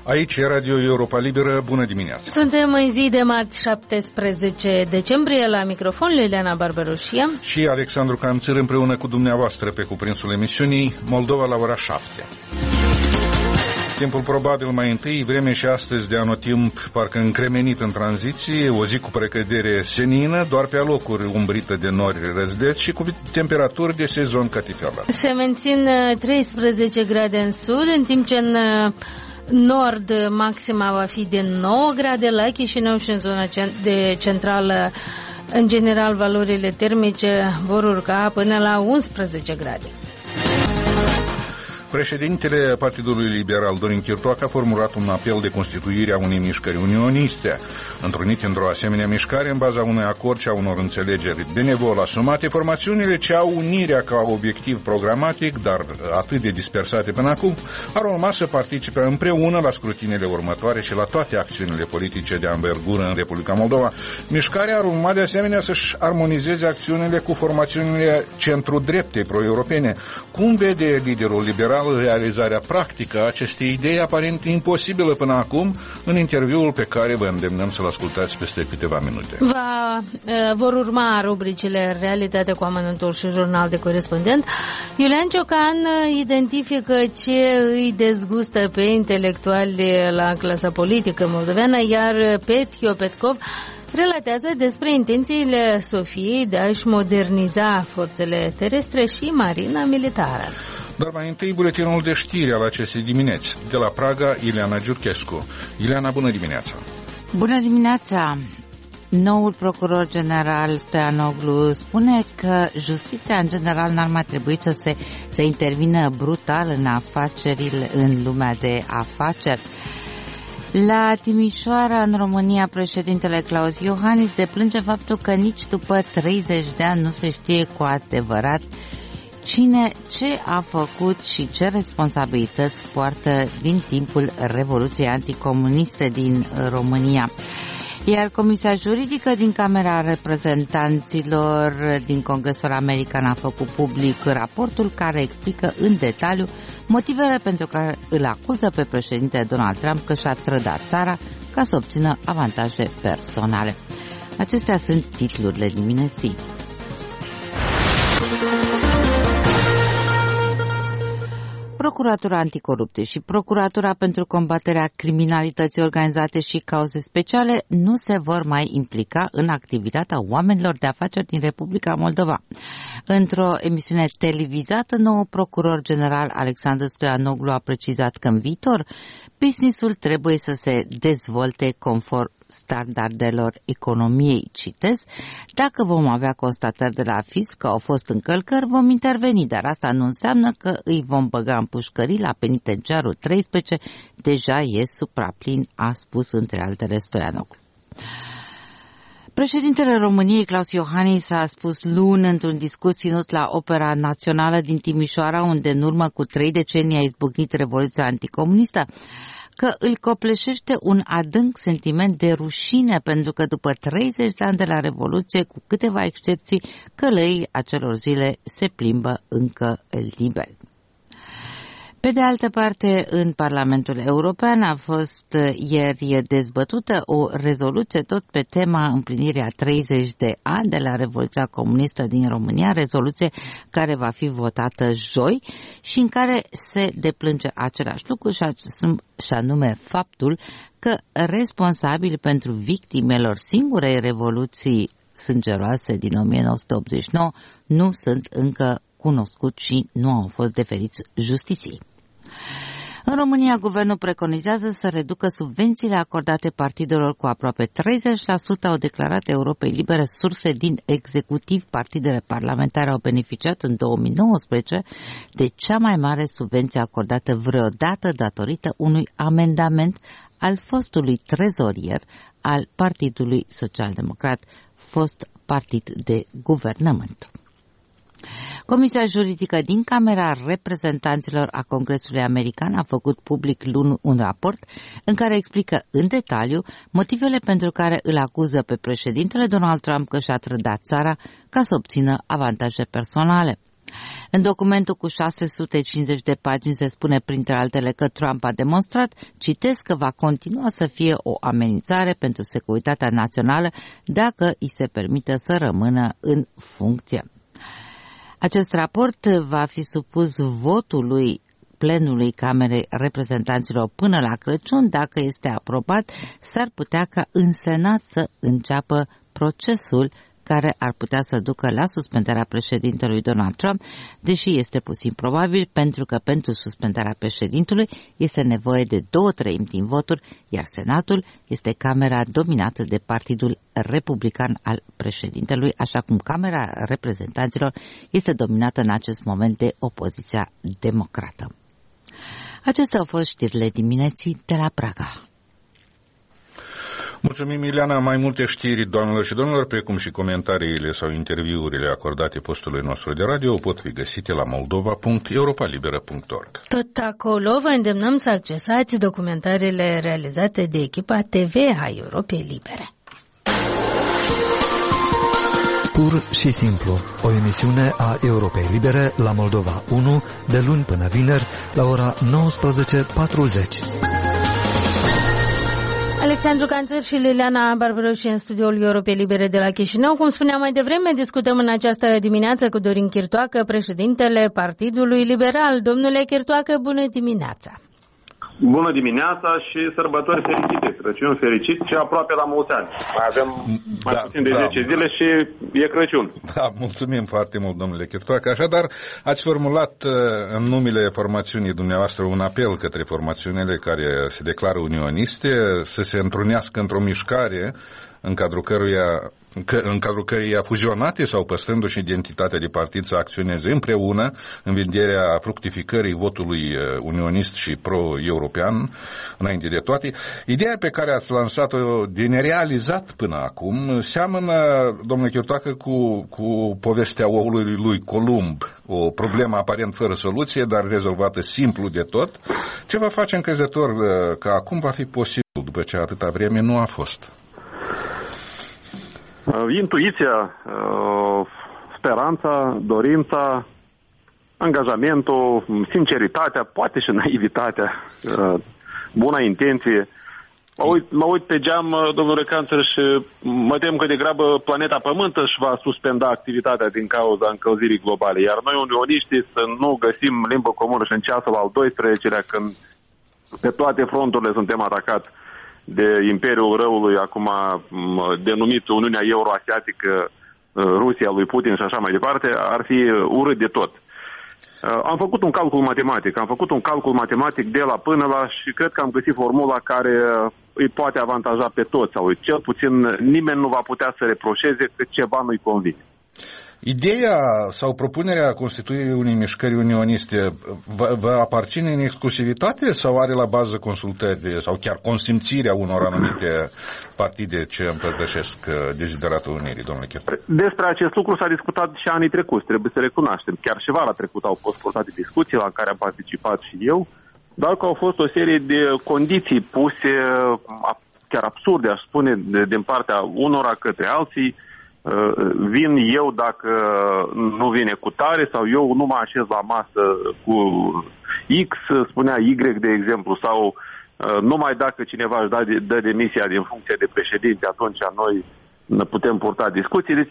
Aici e Radio Europa Liberă, bună dimineața! Suntem în zi de marți 17 decembrie, la microfon Iuliana Barbaroșia și Alexandru Canțăr împreună cu dumneavoastră pe cuprinsul emisiunii Moldova la ora 7. Timpul probabil mai întâi, vreme și astăzi de anotimp parcă încremenit în tranziție, o zi cu precădere senină, doar pe alocuri umbrită de nori răzleți și cu temperaturi de sezon catifelar. Se mențin 13 grade în sud, în timp ce în nord maxima va fi de 9 grade, la Chișinău și în zona de centrală. În general, valorile termice vor urca până la 11 grade. Președintele Partidului Liberal, Dorin Chirtoacă, a formulat un apel de constituire a unei mișcări unioniste. Întrunite într-o asemenea mișcare, în baza unui acord și a unor înțelegeri benevol asumate, formațiunile ce au unirea ca obiectiv programatic, dar atât de dispersate până acum, ar urma să participe împreună la scrutinele următoare și la toate acțiunile politice de anvergură în Republica Moldova. Mișcarea ar urma de asemenea să-și armonizeze acțiunile cu formațiunile centru-drepte pro-europene. Cum vede liderul liberal realizarea practică a acestei idei aparent imposibilă până acum, în interviul pe care vă îndemnăm să-l ascultați peste câteva minute. Vor urma rubricile Realitate cu amănuntul și Jurnal de corespondent. Iulian Ciocan identifică ce îi dezgustă pe intelectuali la clasa politică moldoveană, iar Petio Petkov relatează despre intențiile Sofiei de a-și moderniza forțele terestre și marina militară. Dar mai întâi buletinul de știri al acestei dimineți. De la Praga, Ileana Giurchescu. Ileana, bună dimineața! Bună dimineața! Noul procuror general Stoianoglu spune că justiția în general n-ar mai trebui să intervină brutal în lumea de afaceri. La Timișoara, în România, președintele Klaus Iohannis deplânge faptul că nici după 30 de ani nu se știe cu adevărat cine ce a făcut și ce responsabilități poartă din timpul Revoluției Anticomuniste din România. Iar Comisia Juridică din Camera Reprezentanților din Congresul American a făcut public raportul care explică în detaliu motivele pentru care îl acuză pe președintele Donald Trump că și-a trădat țara ca să obțină avantaje personale. Acestea sunt titlurile dimineții. Procuratura Anticorupție și Procuratura pentru combaterea criminalității organizate și cauze speciale nu se vor mai implica în activitatea oamenilor de afaceri din Republica Moldova. Într-o emisiune televizată, nou procuror general Alexandru Stoianoglu a precizat că în viitor businessul trebuie să se dezvolte conform standardelor economiei. Citez: dacă vom avea constatări de la fisc că au fost încălcări, vom interveni, dar asta nu înseamnă că îi vom băga în pușcării la penitenciarul 13, deja e supraplin, a spus între altele Stoianoglu. Președintele României, Klaus Iohannis, a spus luni într-un discurs ținut la Opera Națională din Timișoara, unde în urmă cu 3 decenii a izbucnit Revoluția Anticomunistă, că îl copleșește un adânc sentiment de rușine pentru că după 30 de ani de la Revoluție, cu câteva excepții, călăii acelor zile se plimbă încă liberi. Pe de altă parte, în Parlamentul European a fost ieri dezbătută o rezoluție tot pe tema împlinirii a 30 de ani de la Revoluția Comunistă din România, rezoluție care va fi votată joi și în care se deplânge același lucru și anume faptul că responsabili pentru victimelor singurei revoluții sângeroase din 1989 nu sunt încă cunoscuți și nu au fost deferiți justiției. În România, guvernul preconizează să reducă subvențiile acordate partidelor cu aproape 30%, au declarat Europei Libere surse din executiv. Partidele parlamentare au beneficiat în 2019 de cea mai mare subvenție acordată vreodată datorită unui amendament al fostului trezorier al Partidului Social-Democrat, fost partid de guvernământ. Comisia Juridică din Camera Reprezentanților a Congresului American a făcut public luni un raport în care explică în detaliu motivele pentru care îl acuză pe președintele Donald Trump că și-a trădat țara ca să obțină avantaje personale. În documentul cu 650 de pagini se spune printre altele că Trump a demonstrat, citesc, că va continua să fie o amenințare pentru securitatea națională dacă îi se permite să rămână în funcție. Acest raport va fi supus votului plenului Camerei Reprezentanților până la Crăciun. Dacă este aprobat, s-ar putea ca în Senat să înceapă procesul care ar putea să ducă la suspendarea președintelui Donald Trump, deși este puțin probabil, pentru că pentru suspendarea președintelui este nevoie de 2/3 din voturi, iar Senatul este camera dominată de Partidul Republican al președintelui, așa cum Camera Reprezentanților este dominată în acest moment de opoziția democrată. Acestea au fost știrile dimineții de la Praga. Mulțumim, Ileana. Mai multe știri, doamnelor și domnilor, precum și comentariile sau interviurile acordate postului nostru de radio pot fi găsite la moldova.europalibera.org. Tot acolo vă îndemnăm să accesați documentarele realizate de echipa TV a Europei Libere. Pur și simplu, o emisiune a Europei Libere la Moldova 1, de luni până vineri, la ora 19:40. Alexandru Canțăr și Liliana Barbaroși în studioul Europei Libere de la Chișinău. Cum spuneam mai devreme, discutăm în această dimineață cu Dorin Chirtoacă, președintele Partidului Liberal. Domnule Chirtoacă, bună dimineața! Bună dimineața și sărbători fericite, Crăciun fericit și aproape la mulți ani. Mai avem puțin de 10 zile și e Crăciun. Da, mulțumim foarte mult, domnule Chirtoacă. Așadar, ați formulat în numele formațiunii dumneavoastră un apel către formațiunile care se declară unioniste să se întrunească într-o mișcare în cadrul căreia fuzionate sau păstrându-și identitatea de partid să acționeze împreună în vederea fructificării votului unionist și pro-european, înainte de toate. Ideea pe care ați lansat-o de nerealizat până acum seamănă, domnule Chirtoacă, cu povestea oului lui Columb, o problemă aparent fără soluție, dar rezolvată simplu de tot. Ce vă face încrezător că acum va fi posibil, după ce atâta vreme nu a fost? Intuiția, speranța, dorința, angajamentul, sinceritatea, poate și naivitatea, buna intenție. Mă uit pe geam, domnule Canțăr, și mă tem că degrabă planeta Pământ își va suspenda activitatea din cauza încălzirii globale, iar noi, unioniștii, să nu găsim limbă comună și în ceasul al 12-lea, când pe toate fronturile suntem atacați de Imperiul Răului, acum denumit Uniunea Euroasiatică, Rusia lui Putin și așa mai departe, ar fi urât de tot. Am făcut un calcul matematic de la până la și cred că am găsit formula care îi poate avantaja pe toți, sau cel puțin nimeni nu va putea să reproșeze că ceva nu-i convine. Ideea sau propunerea constituirii unei mișcări unioniste vă aparține în exclusivitate sau are la bază consultări sau chiar consimțirea unor anumite partide ce împărtășesc dezideratul unirii, domnule Chirtoacă? Despre acest lucru s-a discutat și anii trecuți, trebuie să recunoaștem. Chiar și vara trecut au fost purtate discuții la care am participat și eu, dar că au fost o serie de condiții puse, chiar absurde, aș spune, din partea unora către alții. Vin eu dacă nu vine cu tare, sau eu nu mă așez la masă cu X, spunea Y, de exemplu, sau numai dacă cineva își dă demisia din funcție de președinte, atunci noi putem purta discuții. Deci,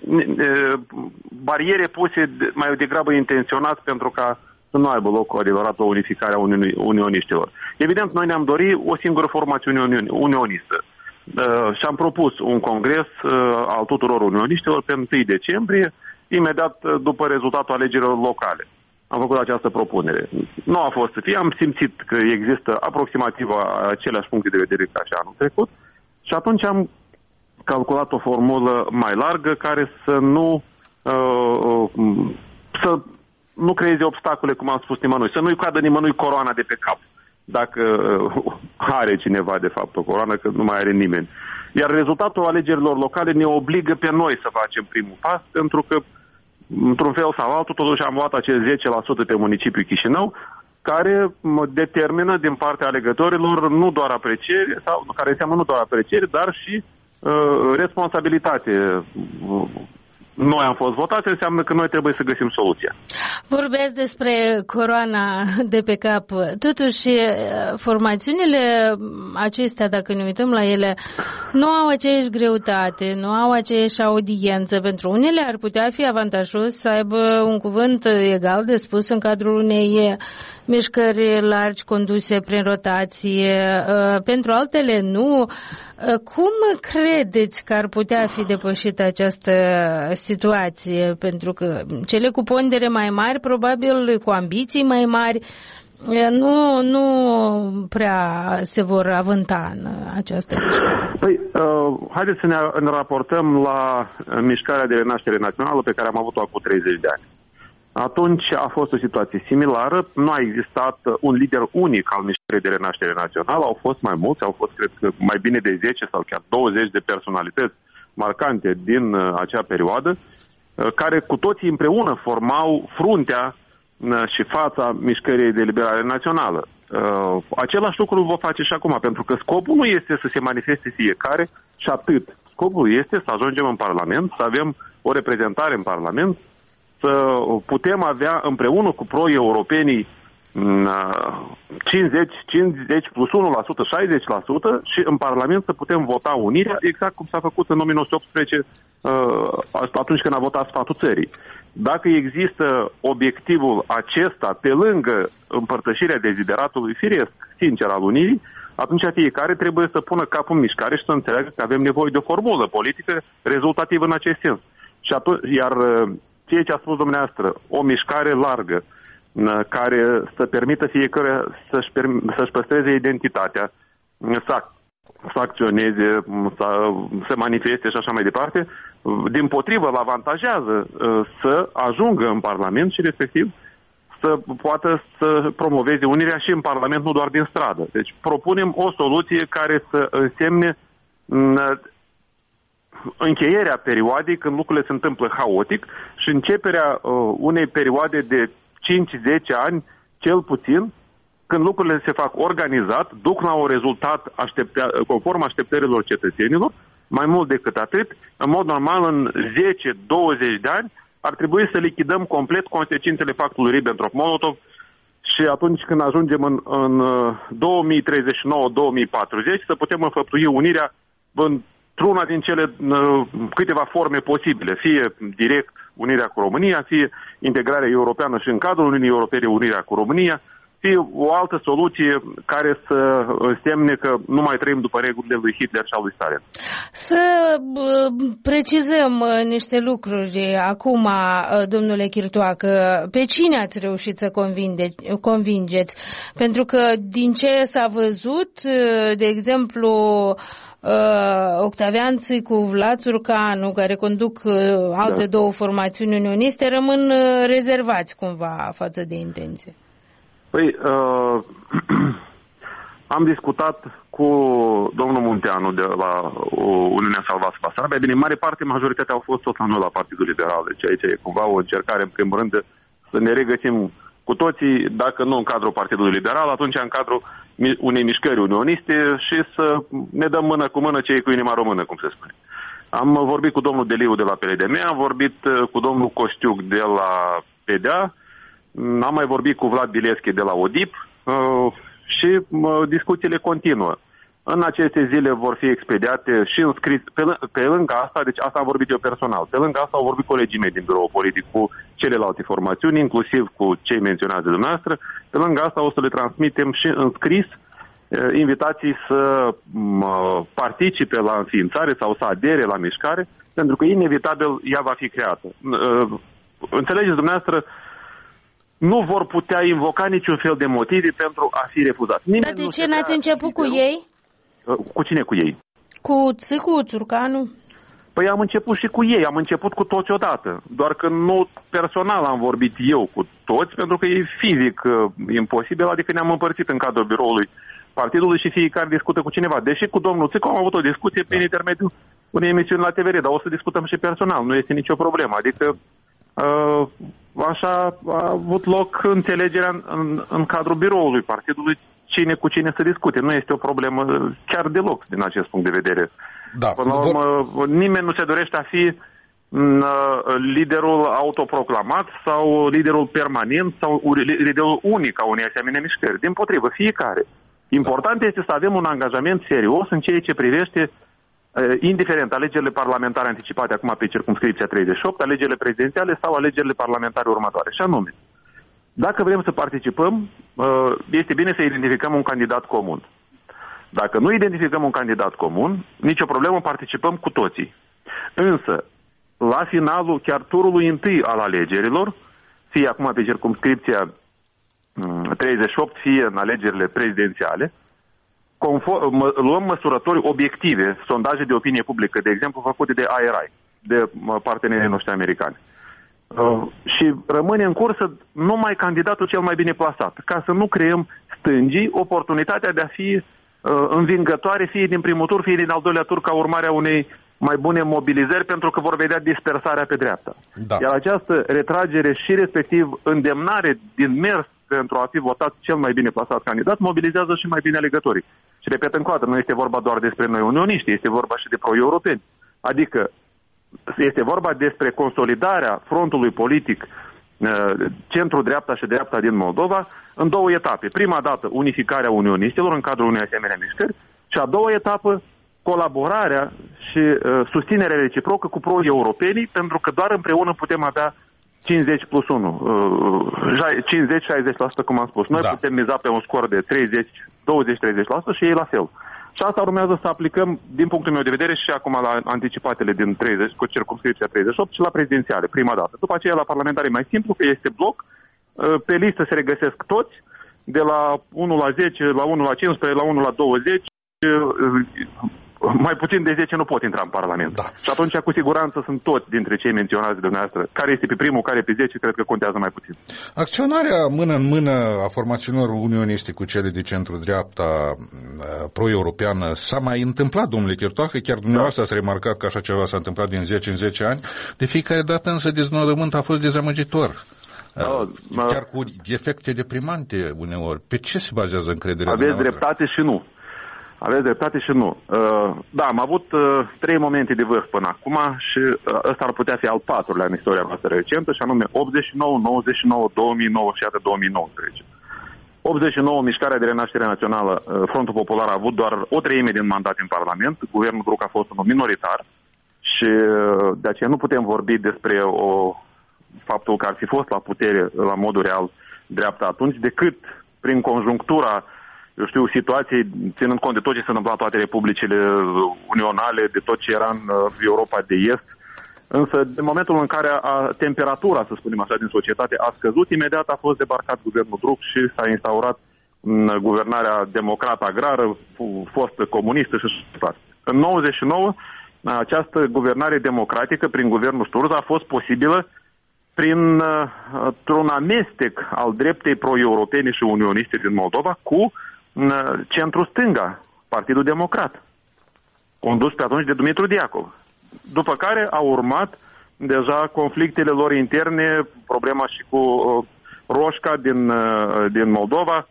bariere puse mai degrabă intenționat pentru ca să nu aibă loc o adevărată unificare a unioniștilor. Evident, noi ne-am dorit o singură formațiune unionistă. Și am propus un congres al tuturor unioniștilor pe 1 decembrie, imediat după rezultatul alegerilor locale. Am făcut această propunere. Nu a fost să fie, am simțit că există aproximativ aceleași puncte de vedere ca și anul trecut și atunci am calculat o formulă mai largă care să nu creeze obstacole, cum am spus nimănui, să nu-i cadă nimănui coroana de pe cap. Dacă are cineva, de fapt, o coroană, că nu mai are nimeni. Iar rezultatul alegerilor locale ne obligă pe noi să facem primul pas, pentru că, într-un fel sau altul, totuși am luat acel 10% pe municipiul Chișinău, care determină din partea alegătorilor nu doar apreciere, sau care înseamnă nu doar apreciere, dar și responsabilitate noi am fost votați, înseamnă că noi trebuie să găsim soluția. Vorbeați despre coroana de pe cap. Totuși, formațiunile acestea, dacă ne uităm la ele, nu au aceeași greutate, nu au aceeași audiență. Pentru unele ar putea fi avantajos să aibă un cuvânt egal de spus în cadrul unei mișcări largi conduse prin rotație. Pentru altele nu. Cum credeți că ar putea fi depășită această situație? Pentru că cele cu pondere mai mari, probabil cu ambiții mai mari, nu prea se vor avânta în această mișcare. Păi, haideți să ne raportăm la mișcarea de renaștere națională pe care am avut-o acum 30 de ani. Atunci a fost o situație similară, nu a existat un lider unic al mișcării de renaștere națională, au fost mai mulți, au fost, cred că, mai bine de 10 sau chiar 20 de personalități marcante din acea perioadă, care cu toții împreună formau fruntea și fața mișcării de eliberare națională. Același lucru vă face și acum, pentru că scopul nu este să se manifeste fiecare și atât. Scopul este să ajungem în Parlament, să avem o reprezentare în Parlament, să putem avea împreună cu pro-europenii 50 plus 1%, 60% și în Parlament să putem vota unirea, exact cum s-a făcut în 1918 atunci când a votat sfatul țării. Dacă există obiectivul acesta pe lângă împărtășirea dezideratului firesc, sincer, al unirii, atunci fiecare trebuie să pună capul în mișcare și să înțeleagă că avem nevoie de o formulă politică rezultativă în acest sens. Și iar ceea ce a spus dumneavoastră, o mișcare largă care să permită fiecare să-și păstreze identitatea, să acționeze, să se manifeste și așa mai departe, dimpotrivă îl avantajează să ajungă în Parlament și respectiv să poată să promoveze unirea și în Parlament, nu doar din stradă. Deci propunem o soluție care să însemne încheierea perioadei când lucrurile se întâmplă haotic și începerea unei perioade de 5-10 ani, cel puțin, când lucrurile se fac organizat, duc la un rezultat conform așteptărilor cetățenilor, mai mult decât atât, în mod normal, în 10-20 de ani, ar trebui să lichidăm complet consecințele pactului Ribbentrop-Molotov și atunci când ajungem în 2039-2040 să putem înfăptui unirea într-una din cele câteva forme posibile, fie direct unirea cu România, fie integrarea europeană și în cadrul Uniunii Europene unirea cu România, fie o altă soluție care să însemne că nu mai trăim după regulile lui Hitler și al lui Stalin. Să precizăm niște lucruri acum, domnule Chirtoacă. Pe cine ați reușit să convingeți? Pentru că din ce s-a văzut, de exemplu, Octavian Țicu, Vlad Țurcanu, care conduc alte două formațiuni unioniste, rămân rezervați cumva față de intenție. Păi, am discutat cu domnul Munteanu de la Uniunea Salvați Basarabia. Bine, în mare parte, majoritatea au fost tot la noi la Partidul Liberal. Deci aici e cumva o încercare, în primul rând, să ne regăsim cu toții, dacă nu în cadrul Partidului Liberal, atunci în cadrul unei mișcări unioniste și să ne dăm mână cu mână cei cu inima română, cum se spune. Am vorbit cu domnul Deliu de la PLDM, am vorbit cu domnul Coștiuc de la PDA, am mai vorbit cu Vlad Bileschi de la ODIP și discuțiile continuă. În aceste zile vor fi expediate și înscris, pe lângă asta, deci asta am vorbit eu personal, pe lângă asta au vorbit colegii mei din birou politic cu celelalte formațiuni, inclusiv cu cei menționați de dumneavoastră, pe lângă asta o să le transmitem și înscris invitații să participe la înființare sau să adere la mișcare, pentru că inevitabil ea va fi creată. Înțelegeți dumneavoastră, nu vor putea invoca niciun fel de motive pentru a fi refuzat. Dar de ce n-ați început cu ei? Cu cine cu ei? Cu Țicu, Țurcanu? Păi am început și cu ei, am început cu toți odată. Doar că nu personal am vorbit eu cu toți, pentru că e fizic imposibil, adică ne-am împărțit în cadrul biroului partidului și fiecare discută cu cineva. Deși cu domnul Țicu am avut o discuție prin intermediul unei emisiuni la TVR, dar o să discutăm și personal, nu este nicio problemă. Adică așa a avut loc înțelegerea în cadrul biroului partidului cine cu cine să discute. Nu este o problemă chiar deloc din acest punct de vedere. Da. Până la urmă, nimeni nu se dorește a fi liderul autoproclamat sau liderul permanent sau liderul unic a unei asemenea mișcări. Dimpotrivă, fiecare. Important este să avem un angajament serios în ceea ce privește, indiferent, alegerile parlamentare anticipate acum pe circumscripția 38, alegerile prezidențiale sau alegerile parlamentare următoare. Și anume, dacă vrem să participăm, este bine să identificăm un candidat comun. Dacă nu identificăm un candidat comun, nicio problemă, participăm cu toții. Însă, la finalul chiar turului întâi al alegerilor, fie acum pe circumscripția 38, fie în alegerile prezidențiale, luăm măsurători obiective, sondaje de opinie publică, de exemplu, făcute de IRI, de partenerii noștri americani. Și rămâne în cursă numai candidatul cel mai bine plasat, ca să nu creăm stângii oportunitatea de a fi învingătoare, fie din primul tur, fie din al doilea tur, ca urmare a unei mai bune mobilizări, pentru că vor vedea dispersarea pe dreapta. Da. Iar această retragere și respectiv îndemnare din mers pentru a fi votat cel mai bine plasat candidat mobilizează și mai bine alegătorii. Și repet încă o dată, nu este vorba doar despre noi unioniști, este vorba și de pro-europeni. Adică este vorba despre consolidarea frontului politic centru-dreapta și dreapta din Moldova în două etape. Prima dată, unificarea unioniștilor în cadrul unei asemenea mișcări și a doua etapă, colaborarea și susținerea reciprocă cu pro-europenii, pentru că doar împreună putem avea 50 plus 1, 50-60%, cum am spus. Noi putem miza pe un scor de 20-30% și ei la fel. Și asta urmează să aplicăm, din punctul meu de vedere, și acum la anticipatele din 30, cu circumscripția 38 și la prezidențiale, prima dată. După aceea, la parlamentare mai simplu, că este bloc, pe listă se regăsesc toți, de la 1 la 10, la 1 la 15, la 1 la 20, mai puțin de 10 nu pot intra în Parlament. Da. Și atunci, cu siguranță, sunt toți dintre cei menționați de dumneavoastră. Care este pe primul, care pe 10, cred că contează mai puțin. Acționarea mână în mână a formațiunilor unioniste cu cele de centru-dreapta pro-europeană s-a mai întâmplat, domnule Chirtoacă, chiar dumneavoastră ați remarcat că așa ceva s-a întâmplat din 10 în 10 ani. De fiecare dată însă deznodământul a fost dezamăgitor. Chiar cu efecte deprimante uneori. Pe ce se bazează încrederea dumneavoastră? Aveți dreptate și nu. Aveți dreptate și nu. Da, am avut 3 momente de vârf până acum și ăsta ar putea fi al 4-lea în istoria noastră recentă, și anume 89, 99, 2009 și iată 2019. 89, Mișcarea de Renaștere Națională, Frontul Popular, a avut doar o treime din mandat în Parlament, guvernul Bruc a fost unul minoritar și de aceea nu putem vorbi despre faptul că ar fi fost la putere la modul real dreapta atunci, decât prin conjunctura, eu știu, situației, ținând cont de tot ce se întâmpla în toate republicile unionale, de tot ce era în Europa de Est. Însă, în momentul în care temperatura, să spunem așa, din societate a scăzut, imediat a fost debarcat guvernul Bruc și s-a instaurat guvernarea democrată agrară, fostă comunistă și așa. În 99, această guvernare democratică prin guvernul Sturza a fost posibilă printr-un amestec al dreptei pro-europene și unioniste din Moldova cu centru-stânga, Partidul Democrat, condus pe atunci de Dumitru Diacov. După care au urmat deja conflictele lor interne, problema și cu Roșca din Moldova,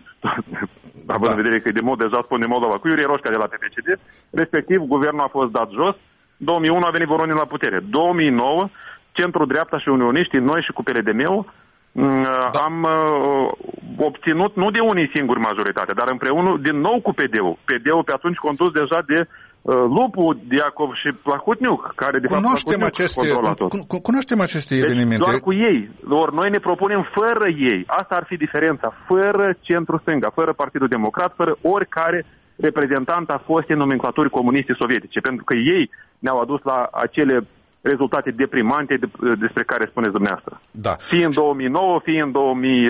având în vedere că de mod deja spune Moldova, cu Iurie Roșca de la PPCD, respectiv guvernul a fost dat jos, 2001 a venit Voronin la putere, 2009 centru-dreapta și unioniștii, noi și cu PLDM-ul, am obținut nu de unii singuri majoritate, dar împreună din nou cu PD-ul. PD-ul pe atunci condus deja de Lupu, Diacov și Plahotniuc, care de fapt cunoaștem aceste evenimente. Deci doar cu ei. Ori noi ne propunem fără ei. Asta ar fi diferența. Fără centru-stânga, fără Partidul Democrat, fără oricare reprezentant a fostei nomenclaturi comuniste sovietice, pentru că ei ne-au adus la acele rezultate deprimante despre care spuneți dumneavoastră. Da. Fie în 2009, fie în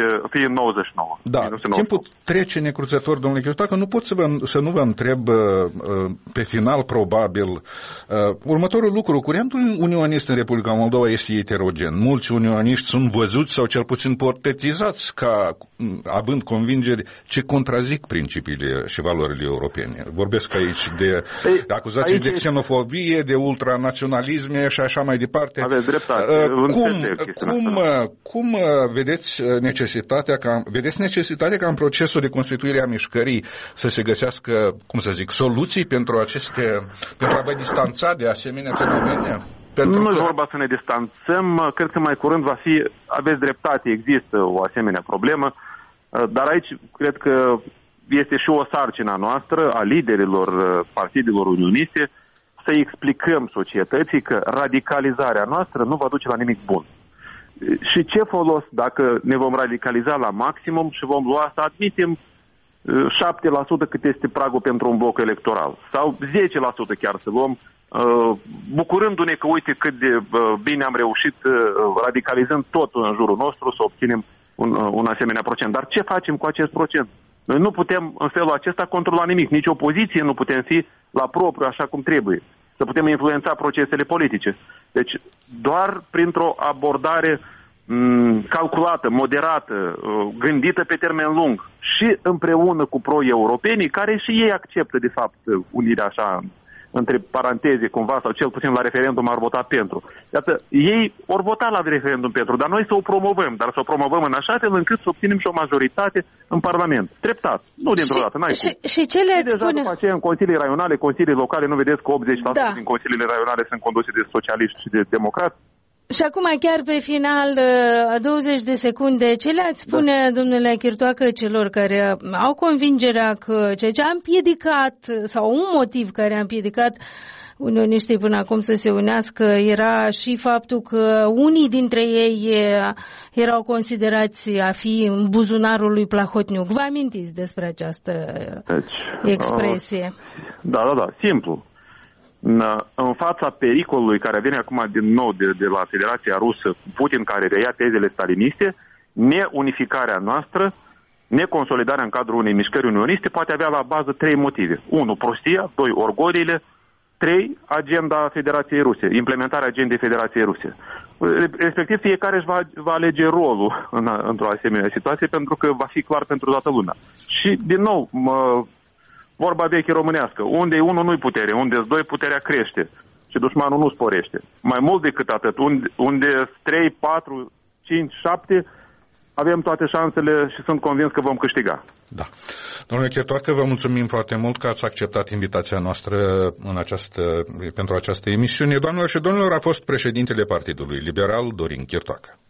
99. Da, timpul trece necruțător, domnule Chirtoacă, nu pot să nu vă întreb pe final, probabil, următorul lucru. Curentul unionist în Republica Moldova este heterogen. Mulți unioniști sunt văzuți sau cel puțin portretizați ca având convingeri ce contrazic principiile și valorile europene. Vorbesc aici de acuzații de xenofobie, de ultranaționalisme și așa mai departe. Aveți dreptate. Cum vedeți necesitatea ca în procesul de constituire a mișcării să se găsească, soluții pentru a vă distanța de asemenea fenomene? Nu e vorba să ne distanțăm, cred că mai curând va fi, aveți dreptate, există o asemenea problemă, dar aici cred că este și o sarcină noastră a liderilor partidelor unioniste să explicăm societății că radicalizarea noastră nu va duce la nimic bun. Și ce folos dacă ne vom radicaliza la maximum și vom lua, să admitem, 7% cât este pragul pentru un bloc electoral, sau 10% chiar să luăm, bucurându-ne că uite cât de bine am reușit, radicalizând tot în jurul nostru, să obținem un asemenea procent. Dar ce facem cu acest procent? Noi nu putem în felul acesta controla nimic, nici opoziție nu putem fi la propriu așa cum trebuie, să putem influența procesele politice. Deci doar printr-o abordare calculată, moderată, gândită pe termen lung și împreună cu pro-europenii, care și ei acceptă de fapt unirea așa între paranteze cumva, sau cel puțin la referendum ar vota pentru. Iată, ei vor vota la referendum pentru, dar noi să o promovăm, dar să o promovăm în așa fel încât să obținem și o majoritate în Parlament. Treptat, nu dintr-o dată, n-ai cum. Și ce le-ați spune? După aceea în consilii raionale, consilii locale, nu vedeți că 80% din consiliile raionale sunt conduse de socialiști și de democrați? Și acum, chiar pe final, 20 de secunde, ce le-ați spune, domnule Chirtoacă, celor care au convingerea că ceea ce a împiedicat, sau un motiv care a împiedicat unioniștii până acum să se unească, era și faptul că unii dintre ei erau considerați a fi în buzunarul lui Plahotniuc. Vă amintiți despre această expresie? Da, simplu. În fața pericolului care vine acum din nou de la Federația Rusă, Putin care reia tezele staliniste, neunificarea noastră, neconsolidarea în cadrul unei mișcări unioniste poate avea la bază 3 motive. 1. Prostia, 2. Orgoliile, 3. Agenda Federației Ruse, implementarea agendei Federației Ruse. Respectiv fiecare își va alege rolul într-o asemenea situație, pentru că va fi clar pentru toată lumea. Și din nou, vorba veche românească, unde e unul nu-i putere, unde e 2 puterea crește și dușmanul nu sporește. Mai mult decât atât, unde 3, 4, 5, 7, avem toate șansele și sunt convins că vom câștiga. Da. Domnule Chirtoacă, vă mulțumim foarte mult că ați acceptat invitația noastră pentru această emisiune. Doamnelor și domnilor, a fost președintele Partidului Liberal, Dorin Chirtoacă.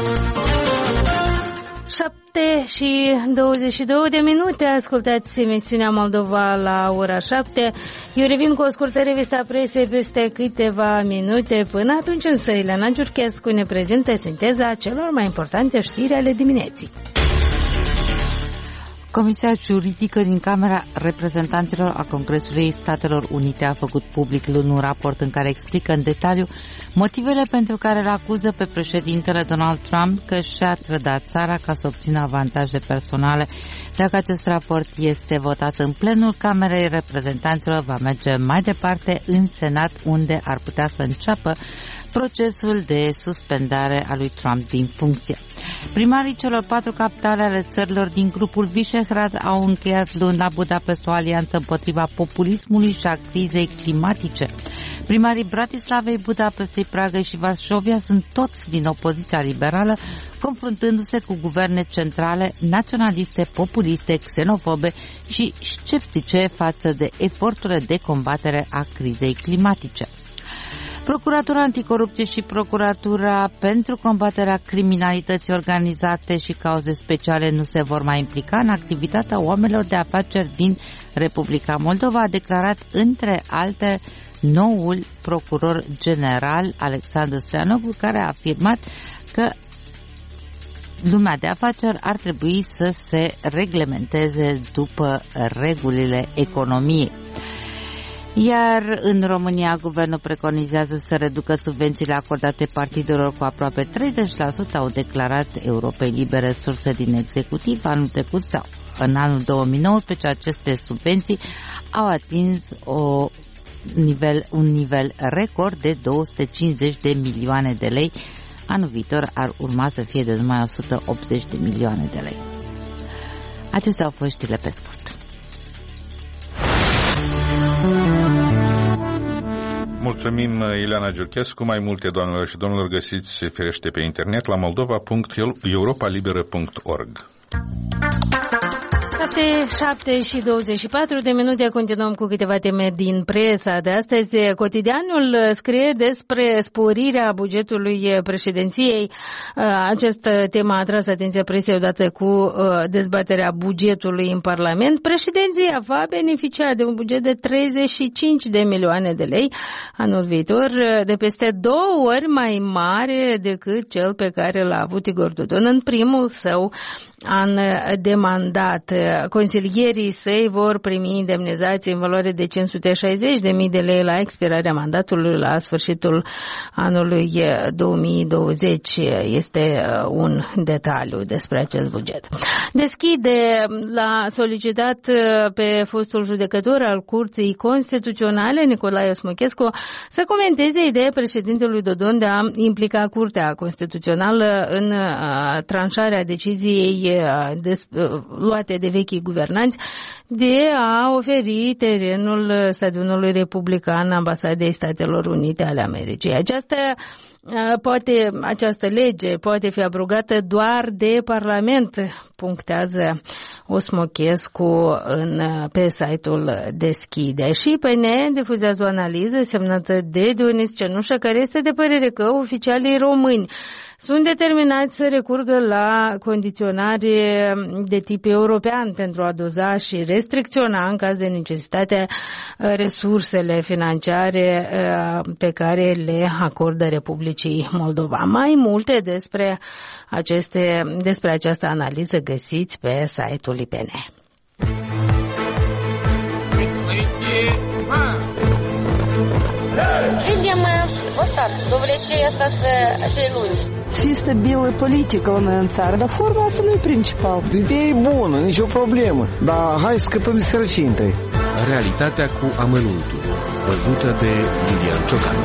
7:22, ascultați emisiunea Moldova la ora 7. Eu revin cu o scurtă revistă a presei peste câteva minute. Până atunci însă, Ileana Giurchescu ne prezintă sinteza celor mai importante știri ale dimineții. Comisia Juridică din Camera Reprezentanților a Congresului Statelor Unite a făcut public luni un raport în care explică în detaliu motivele pentru care îl acuză pe președintele Donald Trump că și-a trădat țara ca să obțină avantaje personale. Dacă acest raport este votat în plenul Camerei Reprezentanților, va merge mai departe în Senat, unde ar putea să înceapă procesul de suspendare a lui Trump din funcție. Primarii celor 4 capitale ale țărilor din grupul Visegrad au încheiat luni la Budapest o alianță împotriva populismului și a crizei climatice. Primarii Bratislavei, Budapestei, Praga și Varșovia sunt toți din opoziția liberală, confruntându-se cu guverne centrale naționaliste, populiste, xenofobe și sceptice față de eforturile de combatere a crizei climatice. Procuratura Anticorupție și Procuratura pentru combaterea criminalității organizate și cauze speciale nu se vor mai implica în activitatea oamenilor de afaceri din Republica Moldova, a declarat între alte noul procuror general Alexandru Stoianoglu, care a afirmat că lumea de afaceri ar trebui să se reglementeze după regulile economiei. Iar în România, guvernul preconizează să reducă subvențiile acordate partidelor cu aproape 30%, au declarat Europei Libere surse din executiv. Anul trecut sau în anul 2019, aceste subvenții au atins un nivel record de 250 de milioane de lei. Anul viitor ar urma să fie de numai 180 de milioane de lei. Acestea au fost știrile pe scurt. Mulțumim, Ileana Giurchescu. Mai multe, doamnelor și domnilor, găsiți firește pe internet la moldova.europalibera.org. Este 7:24. Continuăm cu câteva teme din presa de astăzi. Cotidianul scrie despre sporirea bugetului președinției. Această temă a atras atenția presei odată cu dezbaterea bugetului în Parlament. Președinția va beneficia de un buget de 35 de milioane de lei anul viitor, de peste 2 ori mai mare decât cel pe care l-a avut Igor Dodon în primul său an de mandat. Consilierii săi vor primi indemnizații în valoare de 560.000 de lei la expirarea mandatului la sfârșitul anului 2020. Este un detaliu despre acest buget. Deschide l-a solicitat pe fostul judecător al Curții Constituționale, Nicolae Osmochescu, să comenteze ideea președintelui Dodon de a implica Curtea Constituțională în tranșarea deciziei luate de vechii guvernanți de a oferi terenul stadionului republican Ambasadei Statelor Unite ale Americii. Această lege poate fi abrogată doar de Parlament, punctează Osmochescu pe site-ul Deschide. Și PN difuzează o analiză semnată de Dionis Cenușă, care este de părere că oficialii români sunt determinați să recurgă la condiționare de tip european pentru a doza și restricționa în caz de necesitate resursele financiare pe care le acordă Republicii Moldova. Mai multe despre această analiză găsiți pe site-ul IPN. Видим ăsta, довлече asta acei lungi. Fi stabilă politică la noi în țară, dar forma asta nu e principal. Ideea e bună, nicio problemă, dar hai să scăpăm de sărăcie întâi. Realitatea cu amănuntul, văzută de Lilian Ciocan.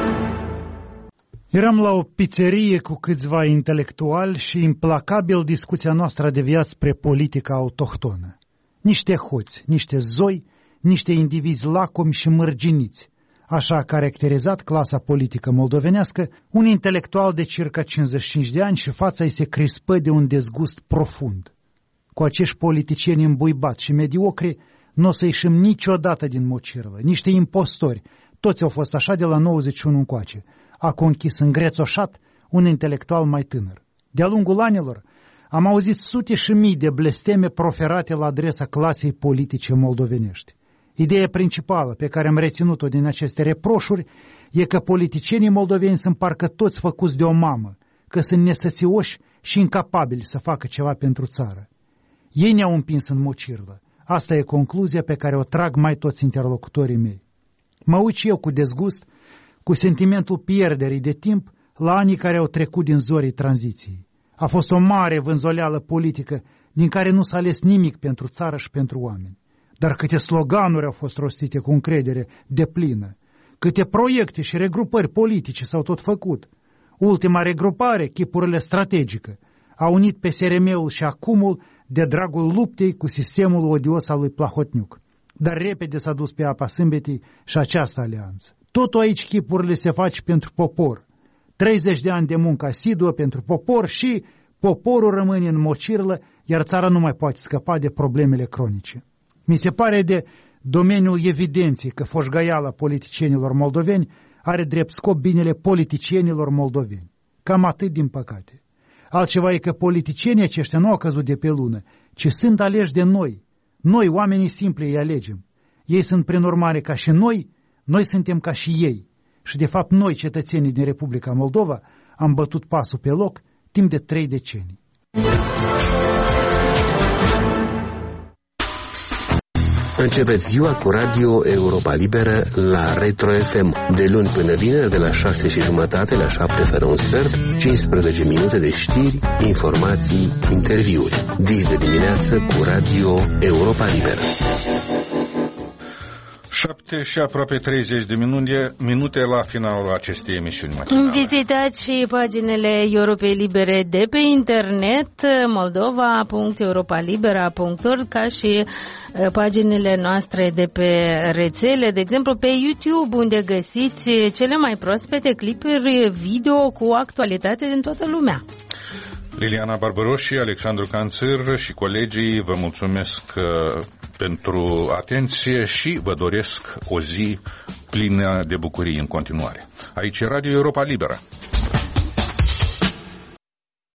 Eram la o pizzerie cu câțiva intelectuali și implacabil discuția noastră a deviat spre politica autohtonă. Niște hoți, niște zoi, niște indivizi lacomi și mărginiți. Așa a caracterizat clasa politică moldovenească un intelectual de circa 55 de ani și fața îi se crispă de un dezgust profund. Cu acești politicieni îmbuibați și mediocri nu o să ieșim niciodată din mocirlă. Niște impostori, toți au fost așa de la 91 încoace. A conchis îngrețoșat un intelectual mai tânăr. De-a lungul anilor am auzit sute și mii de blesteme proferate la adresa clasei politice moldovenești. Ideea principală pe care am reținut-o din aceste reproșuri e că politicienii moldoveni sunt parcă toți făcuți de o mamă, că sunt nesățioși și incapabili să facă ceva pentru țară. Ei ne-au împins în mocirlă. Asta e concluzia pe care o trag mai toți interlocutorii mei. Mă uit și eu cu dezgust, cu sentimentul pierderii de timp la anii care au trecut din zorii tranziției. A fost o mare vânzoleală politică din care nu s-a ales nimic pentru țară și pentru oameni. Dar câte sloganuri au fost rostite cu încredere deplină, câte proiecte și regrupări politice s-au tot făcut. Ultima regrupare, Chipurile Strategică, a unit PSRM-ul și Acumul de dragul luptei cu sistemul odios al lui Plahotniuc. Dar repede s-a dus pe apa sâmbetii și această alianță. Totul aici chipurile se face pentru popor. 30 de ani de muncă asiduă pentru popor și poporul rămâne în mocirlă, iar țara nu mai poate scăpa de problemele cronice. Mi se pare de domeniul evidenței că foșgăiala politicienilor moldoveni are drept scop binele politicienilor moldoveni. Cam atât, din păcate. Altceva e că politicienii aceștia nu au căzut de pe lună, ci sunt aleși de noi. Noi, oamenii simpli, îi alegem. Ei sunt prin urmare ca și noi, noi suntem ca și ei. Și de fapt noi, cetățenii din Republica Moldova, am bătut pasul pe loc timp de 3 decenii. Începeți ziua cu Radio Europa Liberă la Retro FM. De luni până vineri, de la 6:30 la 7:45, 15 minute de știri, informații, interviuri. Dis de dimineață cu Radio Europa Liberă. 7 și aproape 30 de minute la finalul acestei emisiuni matinale. Vizitați și paginile Europei Libere de pe internet, moldova.europalibera.org, ca și paginile noastre de pe rețele, de exemplu pe YouTube, unde găsiți cele mai proaspete clipuri video cu actualitate din toată lumea. Liliana Barbaros și Alexandru Canțir și colegii vă mulțumesc pentru atenție și vă doresc o zi plină de bucurii în continuare. Aici e Radio Europa Liberă.